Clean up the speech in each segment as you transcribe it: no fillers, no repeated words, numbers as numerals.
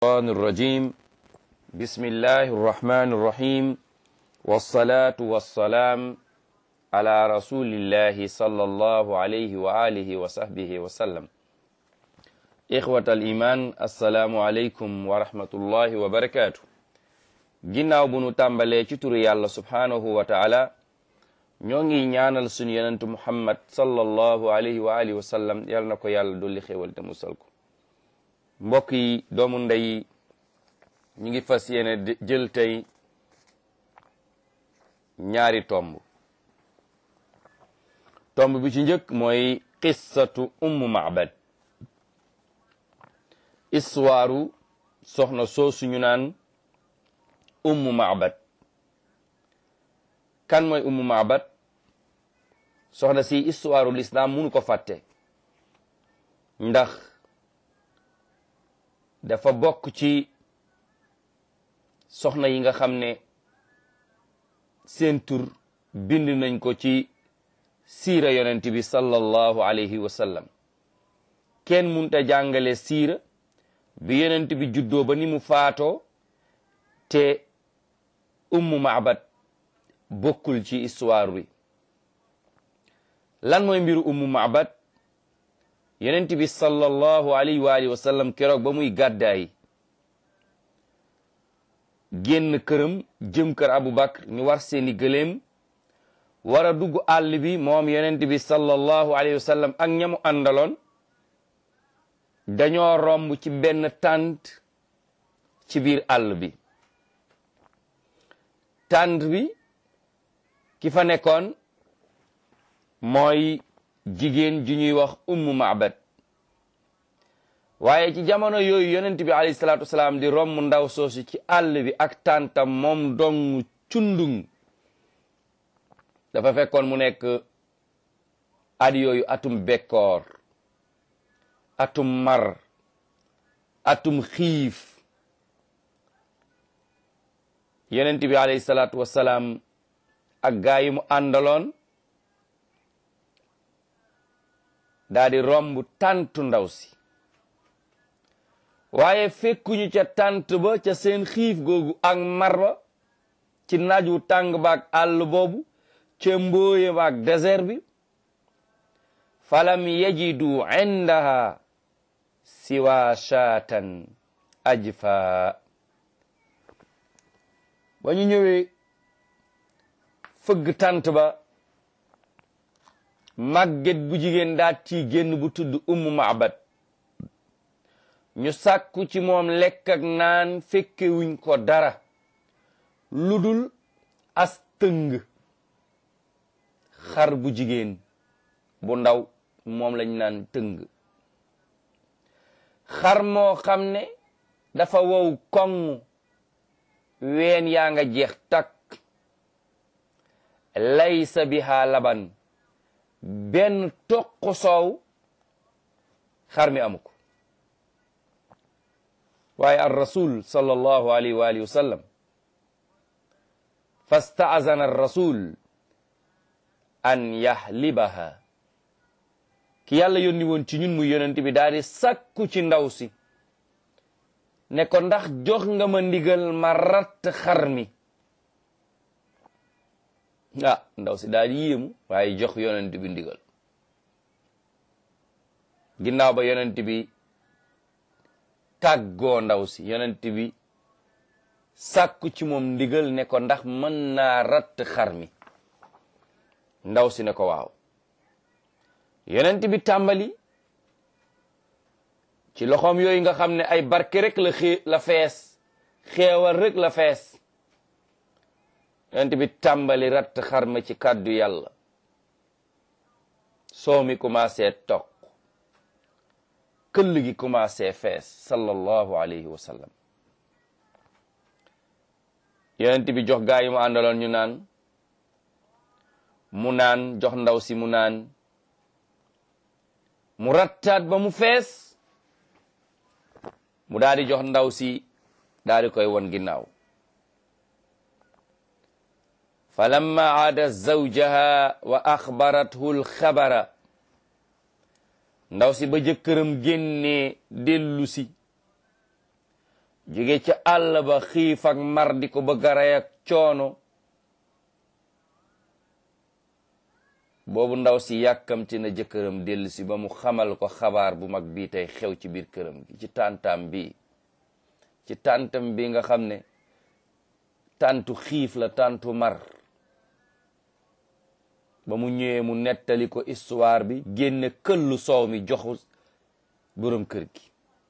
الشيطان الرجيم بسم الله الرحمن الرحيم والصلاة والسلام على رسول الله صلى الله عليه وآله وصحبه وسلم إخوة الإيمان السلام عليكم ورحمة الله وبركاته ginnaaw bu nu tàmbalee ci turu yàlla subhanahu wa taala ñoo ngi ñaanal sunu yonentu muhammad sallallahu alayhi wa alihi wa sallam yal na ko yàlla dolli xéewal te musal ko mbokk yi doomu ndey ñu ngi fas yéene jël tey ñaari tomb bi ci njëkk mooy qissatu ummu ma'bad histoire soxna soosu ñu naan ummu ma'bad kan mooy ummu ma'bad soxna si histoire l'islam munu ko fàtte ndax dafa bokk ci soxna yi nga xam ne seen tur bind nañ ko ci siira yonent bi sallallahu alayhi wa sallam kenn munta jàngale siira bi yonent bi juddoo ba ni mu faatoo te ummu ma'bad bokkul ci histoire bi lan mooy mbiru ummu ma'bad yonent bi sallallahu alayhi wa alihi wa sallam keroog ba muy gàddaay génn këram jëm kër Abu Bakr ñu war seeni gëléem war a dugg àll bi moom yonent bi sallallahu alayhi wa sallam ak ñamu àndaloon dañoo romb ci benn tànt ci biir àll bi tànt bi ki fa nekkoon mooy jigéen ju ñuy wax ummu ma'bad waaye ci jamono yooyu yonent bi alayhi salaatu wasalaam di romb ndaw soosu ci àll bi ak tàntam moom dong cundung dafa fekkoon mu nekk at yooyu atum bekkoor atum mar atum xiif yonent bi alayhi salaatu wasalaam ak gaa yi mu àndaloon daa di romb tàntu ndaw si waaye fekkuñu ca tànt ba ca seen xiif googu ak mar ba ci naaj wu tàng baak àll boobu ca mbooye baak désert bi falam yajidu indaha siwa shaatan ajfa ba ñu ñëwee fëgg tànt ba màgget bu jigéen daat ci génn bu tudd ummu ma'bad ñu sàkku ci moom lekk ak naan fekkewuñ ko dara ludul as tëng xar bu jigéen bu ndaw moom lañ naan tëng xar moo xam ne dafa wow koŋ ween yaa nga jeex takk laysa biha laban benn toq soow xar mi amu ko waaye ar rasul sallallahu alayhi wa alihi wa sallam fastaazana ar rasul an yahlibaha ki yàlla yónni woon ci ñun muy yonent bi daal di sàkku ci ndaw si ne ko ndax jox nga ma ndigal ma ratt xar mi ndaw si daal di yéemu waaye jox yonent bi ndigal ginnaaw ba yonent bi tàggoo ndaw si yonent bi sàkku ci moom ndigal ne ko ndax mën naa ratt xar mi ndaw si ne ko waaw yonent bi tàmbali ci loxoom yooyu nga xam ne ay barke rek la fees xeewal rek la fees yonent bi tàmbali ratt xar ma ci kàddu yàlla soo mi commencé toq këll gi commencé fees sallallahu alayhi wa sallam yonent bi jox gaa yi mu àndaloon ñu naan mu naan jox ndaw si mu naan mu rattaat ba mu fees mu daal di jox ndaw si daal di koy won ginnaaw falamma aada zawjaha wa axbarathu alxabara ndaw si ba jëkkëram génnee dellu si jóge ca àll ba xiif ak mar di ko bëgg a rey ak coono, boobu ndaw si yàkkamti na jëkkëram dellu si ba mu xamal ko xabaar bu mag bii tey xew ci biir këram gi, ci tàntam bi, ci tàntam bi nga xam ne tàntu xiif la, tàntu mar. ba mu ñëwee mu nettali ko histoire bi, génne këllu soow mi joxu borom kër gi.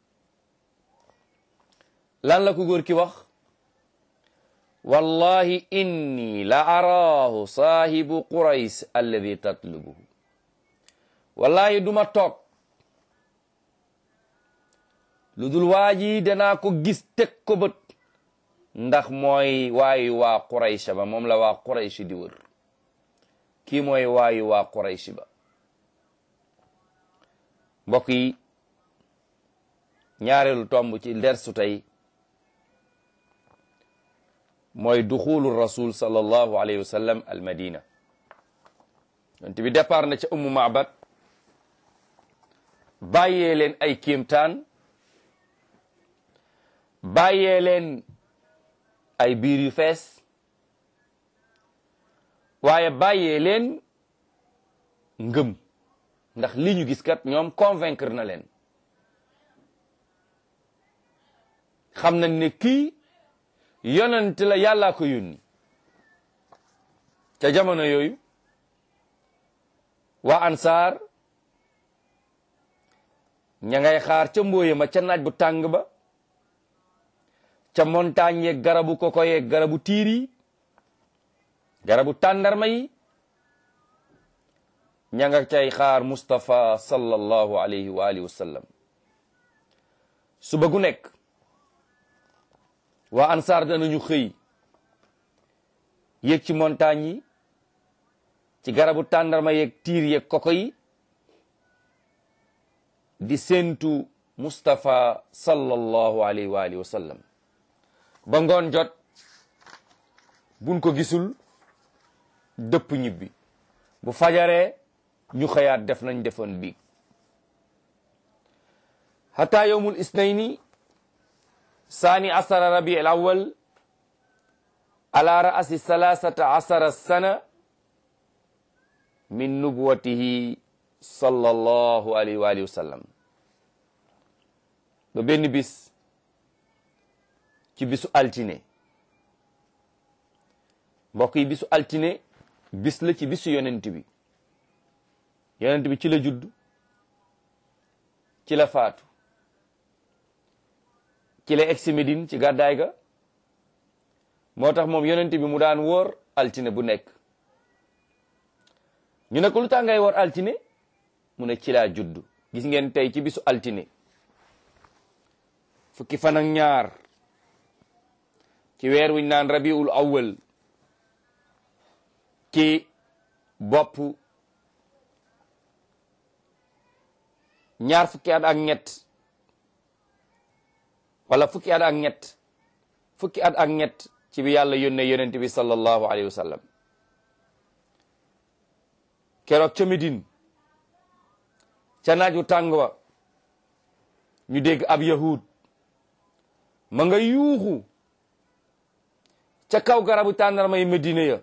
lan la ko góor ki wax? wallahi inni la araahu saahibu qurays alladi tatlubuhu. wallahi duma toog lu dul waa ji danaa ko gis teg ko bët, ndax mooy waayu waa Quraysh ba, moom la waa Quraysh di wër. kii mooy waayu waa Quraysh ba. mbokk yi, ñaareelu tomb ci dersu tey mooy duxulu rasul sallallahu alayhi wa sallam al madina. yonent bi départ na ca Ummu Ma'bad, bàyyee leen ay kéemtaan, bàyyee leen ay biir yu fees, waaye bàyyee leen ngëm, ndax li ñu gis kat ñoom convaincre na leen. xam nañ ne kii yonent la, yàllaa ko yónni. ca jamono yooyu waa ansaar ña ngay xaar ca mbooye ma, ca naaj bu tàng ba, ca montagne yeeg garabu koko yeeg garabu tiir yi, garabu tàndarma yi, ña nga cay xaar Mustafa sallallahu alayhi wa alihi wa sallam. suba gu nekk waa ansaar danañu xëy yéeg ci montagne yi, ci garabu tàndarma yeeg tiir yeeg koko yi, di séentu Mustafa sallallahu alayhi wa alihi wa sallam. ba ngoon jot buñ ko gisul dëpp ñibbi, bu fajaree ñu xëyaat def nañ defoon biig. hatta yawmul isnayni saani asara rabi al awal ala ra'asi salasata asara sana min nubuwatihi sallallahu alayhi wa alihi wa sallam. ba benn bis ci bisu altine, mbokk yi, bisu altine bis la ci bisu yonent bi. yonent bi ci la judd, ci la faatu, ci la egsi Medine ci gàddaay ga. moo tax moom yonent bi mu daan woor altine bu nekk. ñu ne ko lu tax ngay woor altine? mu ne ci laa judd. gis ngeen tey ci bisu altine, fukki fan ak ñaar ci weer wuñ naan rabiul awwal, ci bopp ñaar fukki at ak ñett, wala fukki at ak ñett, fukki at ak ñett ci bi yàlla yónnee yonent bi sallallahu alayhi wa sallam. keroog ca Medine, ca naaj wu tàng wa, ñu dégg ab yahud ma nga yuuxu ca kaw garabu tàndarma yi Medina ya,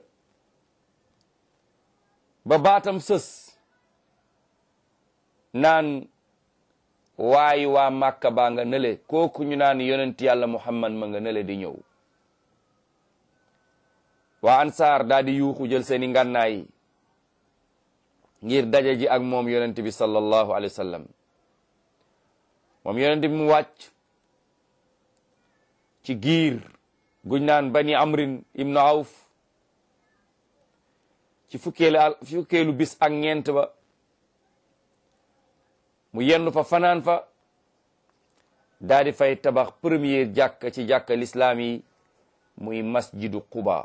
ba baatam sës, naan waayi waa Màkka baa nga nële, kooku ñu naan yonent yàlla Muhammad ma nga nële di ñëw. waa ansaar daal di yuuxu jël seeni ngànnaay ngir daje ji ak moom yonent bi sallallahu alayhi wa sallam. moom yonent bi mu wàcc ci giir guñ naan bani amrin ibnu awf, ci fukkeelu bis ak ñeent ba, mu yenn fa fanaan fa, daal di fay tabax première jàkka ci jàkka lislaam yi, muy masjidu Quba.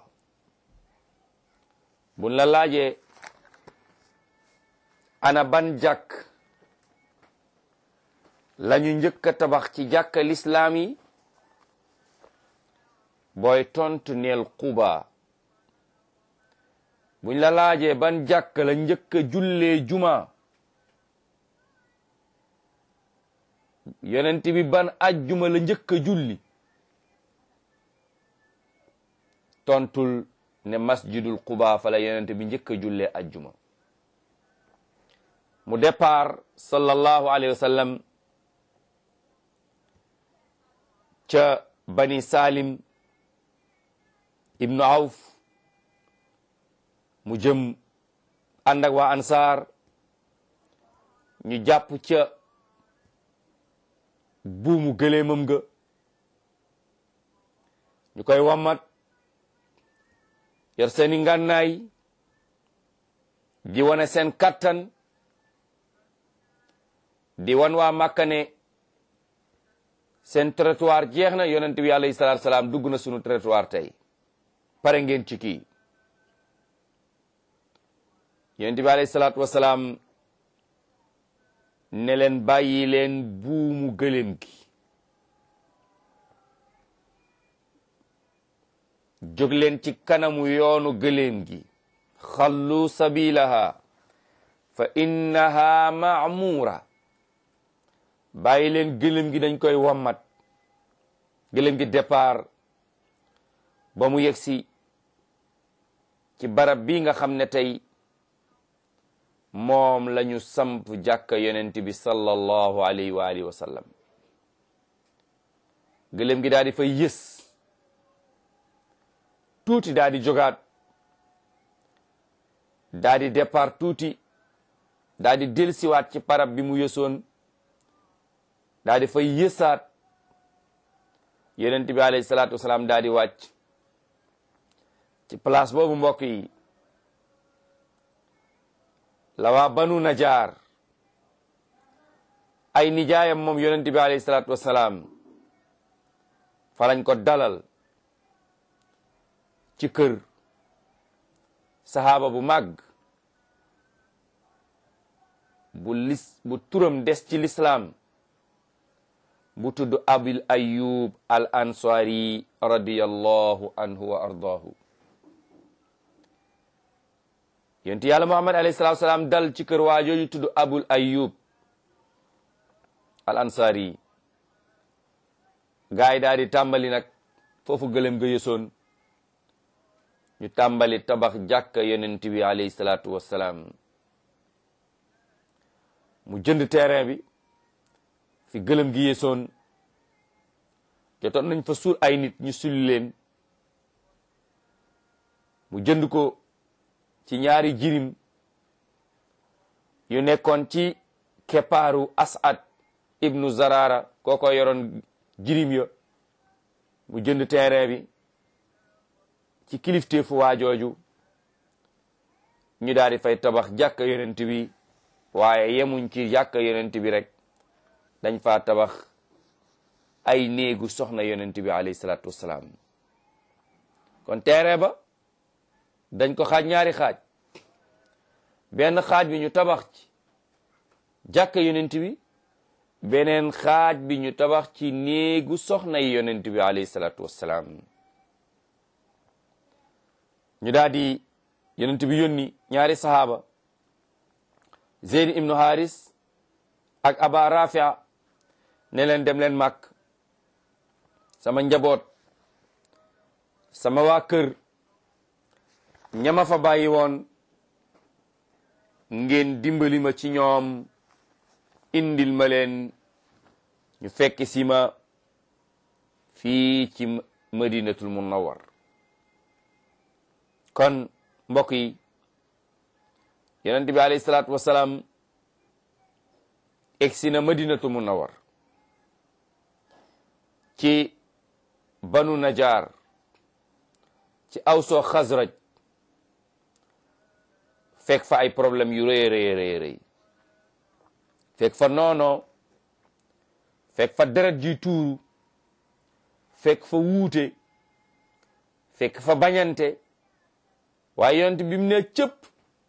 buñ la laajee ana ban jàkk lañu njëkk a tabax ci jàkka lislaam yi, booy tontu neel Quba. buñ la laajee ban jàkk la njëkk a jullee juma, yonent bi ban ajjuma la njëkk a julli, tontul ne masjidul Quba fa la yonent bi njëkk a jullee ajjuma. mu départ sallallahu alayhi wa sallam ca bani Salim ibnu Awf mu jëm ànd ak waa Ansaar ñu jàpp ca buumu gëléemam nga ñu koy wammat yor seeni ngànnaay di wane seen kattan di wan waa Makka ne seen territoire jeex na, yonent bi alayhi salaatu salaam dugg na sunu territoire tey, pare ngeen ci kii. yonent bi alayhi salaatu wasalaam ne leen bàyyi leen buumu gëléem gi, jóg leen ci kanamu yoonu gëléem gi, xallu sabilaha fa innaha ma'mura. bàyyi leen gëléem gi, dañ koy wammat. gëléem gi départ ba mu yegsi ci barab bi nga xam ne tey moom lañu samp jàkka yonent bi sallallahu alayhi wa alihi wa sallam. gëléem gi daal di fay yës tuuti, daal di jogaat, daal di départ tuuti, daal di delsiwaat ci barab bi mu yësoon, daal di fay yësaat. yonent bi alayhi salaatu wasalaam daal di wàcc ci place boobu. mbokk yi, la waa banu Najaar ay nijaayam moom yonent bi alayhi salaatu wasalaam fa lañ ko dalal ci kër sahaaba bu màgg bu turam des ci lislaam, bu tudd Abil Ayyub al Ansari radiyallahu anhu wa ardaahu. yonent yàlla Muhammad alayhi salaatu salaam dal ci kër waa jooju tudd Abul Ayyub al Ansari. gaay daal di tàmbali nag foofu gëlëm ga yësoon, ñu tàmbali tabax jàkka yonent bi alayhi salaatu wassalaam. mu jënd terrain bi fi gëlëm gi yësoon, jotoon nañ fa suul ay nit ñu sulli leen. mu jënd ko ci ñaari jirim yu nekkoon ci keppaaru As'ad ibnu Zarara, kooko yoroon jirim ya. mu jënd terrain bi ci kilifteefu waa jooju, ñu daal di fay tabax jàkka yonent bi. waaye yemuñ ci jàkka yonent bi rek, dañ fa tabax ay néegu soxna yonent bi alayhi salaatu wassalaam. kon terrain ba dañ ko xaaj ñaari xaaj. benn xaaj bi ñu tabax ci jàkka yonent bi, beneen xaaj bi ñu tabax ci néegu soxna yi yonent bi alayhi salaatu wassalaam. ñu daal di yonent bi yónni ñaari sahaaba, Zeyd ibnu Haris ak Aba Rafia, ne leen dem leen Makka, sama njaboot, sama waa kër, ñama fa bàyyi woon, ngeen dimbali ma ci ñoom, indil ma leen, ñu fekk si ma fii ci Madinatul Munawwar. kon mbokk yi, yonent bi alayhi salaatu wasalaam egsi na Madinatul Munawwar ci banu Najaar, ci Awso Xasraj, fekk fa ay problème yu rëy, fekk fa noono, fekk fa deret ji tuuru, fekk fa wuute, fekk fa bañante. waaye yonent bi mu ne cëpp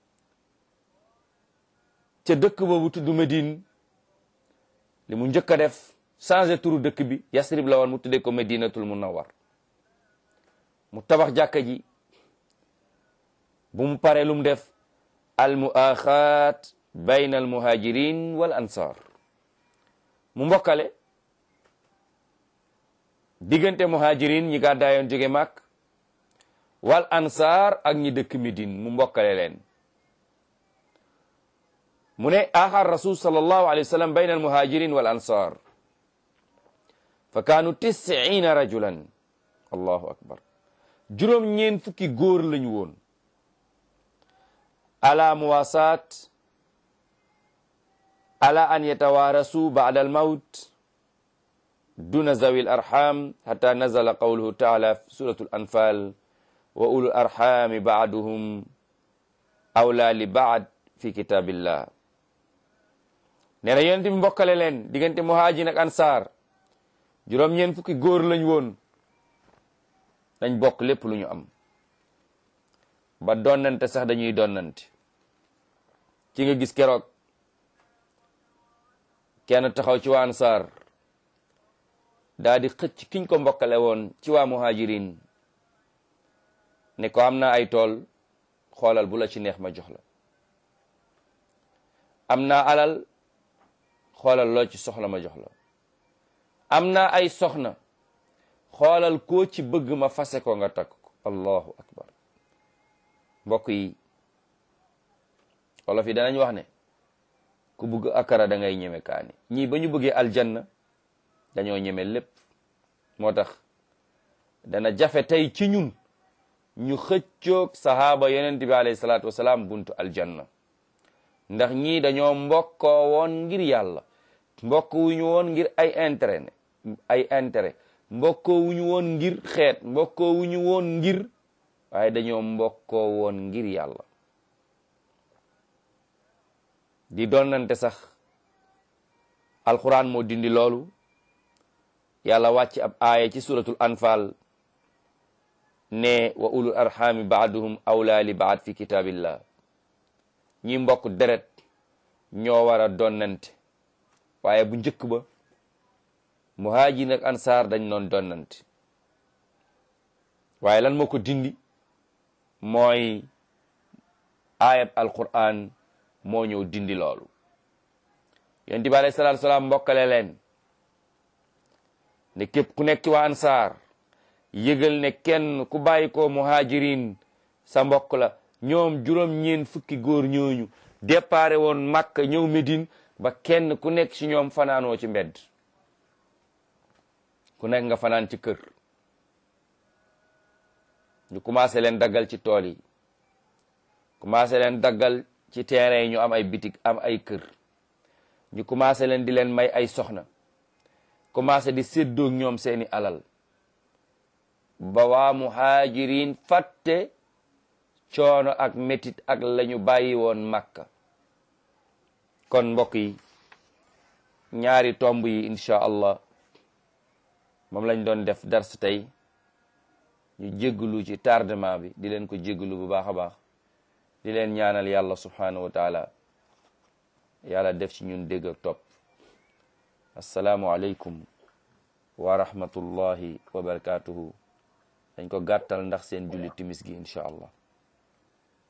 ca dëkk boobu tudd Medine, li mu njëkk a def changé turu dëkk bi, Yasrib la woon, mu tuddee ko Madinatul Munawwar. mu tabax jàkka ji. bu mu paree lu mu def al muaxaat bayna al muhajirin wal ansar, mu mbokkale diggante muhajirin ñi gàddaayoon jóge Makka wal ansaar ak ñi dëkk Médine mu mbokkale leen mu ne axar rasul sallallahu alayhi wa sallam bayna al muhajirin wal ansar fa kaanu 90 rajulan allahu akbar juróom-ñeen fukki góor lañu woon ala muwasaat ala an yatawaarasu ba'da al mawt duna zawi al arham hatta nazala qawluhu taala fi suratul anfal wa ulul arhami ba'duhum awla li ba'd fi kitabillah nee na yonent bi mbokkale leen diggante muhaajir ak ansaar juróom-ñeen fukki góor lañ woon dañ bokk lépp lu ñu am ba donnante sax dañuy donnante ci nga gis keroog kenn taxaw ci waa ansaar daa di xëcc kiñ ko mbokkale woon ci waa muhajirin ne ko am naa ay tool xoolal bu la ci neex ma jox la am naa alal xoolal loo ci soxla ma jox la am naa ay soxna xoolal koo ci bëgg ma fase ko nga takk ko allahu akbar mbokk yi wolof yi danañ wax ne ku bëgg akara da ngay ñeme kaani ñii ba ñu bëggee aljanna dañoo ñeme lépp moo tax dana jafe tey ci ñun ñu xëccoog sahaaba yonent bi alayhi salaatu wasalaam buntu aljanna ndax ñii dañoo mbokkoo woon ngir yàlla mbokkoo wuñu woon ngir ay intérêt mbokkoo wuñu woon ngir xeet mbokkoo wuñu woon ngir waaye dañoo mbokkoo woon ngir yàlla di donnante sax alquran moo dindi loolu yàlla wàcc ab aaya ci suratul anfal ne wa ulul arhami baaduhum awla li baad fi kitabillah ñi mbokk deret ñoo war a donnante waaye bu njëkk ba muhaajir ak ansaar dañ noon donnante waaye lan moo ko dindi mooy ayat alquran moo ñëw dindi loolu yonent bi alayhi salaatu salaam mbokkale leen ne képp ku nekk ci waa ansaar yëgal ne kenn ku bàyyi ko muhajirin sa mbokk la ñoom juróom-ñeen fukki góor ñooñu déparé woon Makka ñëw Médine ba kenn ku nekk ci ñoom fanaanoo ci mbedd ku nekk nga fanaan ci kër ñu commencé leen daggal ci tool yi commencé leen daggal ci terrain yi ñu am ay bitig am ay kër ñu commencé leen di leen may ay soxna commencé di séddoog ñoom seeni alal ba waa muhajirin fàtte coono ak métit ak lañu bàyyi woon Makka kon mbokk yi ñaari tomb yi incha allah moom lañ doon def dars tey ñu jégglu ci tardement bi di leen ko jégglu bu baax a baax di leen ñaanal yàlla subhanahu wa taala yàlla def ci ñun dégg ak topp assalaamu aleykum wa rahmatullahi wa barakatuhu dañ ko gàttal ndax seen julli timis gi incha allah